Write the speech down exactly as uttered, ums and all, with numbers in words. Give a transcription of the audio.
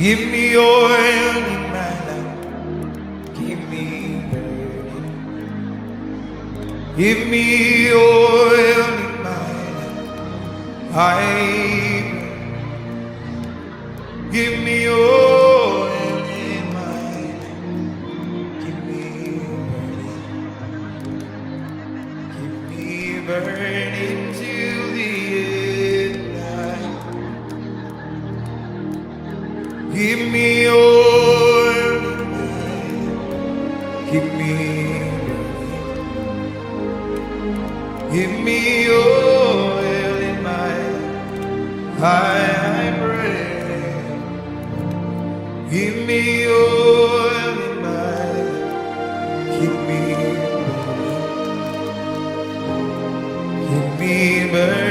Give me oil in my lamp. Give me burning. Give me oil in my lamp. I give me oil in my lamp. Give me burning. Give me burning till the end. Give me oil in my lamp. Give me burning. Give me oil in my lamp. I pray. Give me oil in my lamp. Keep me burning. Keep me burning.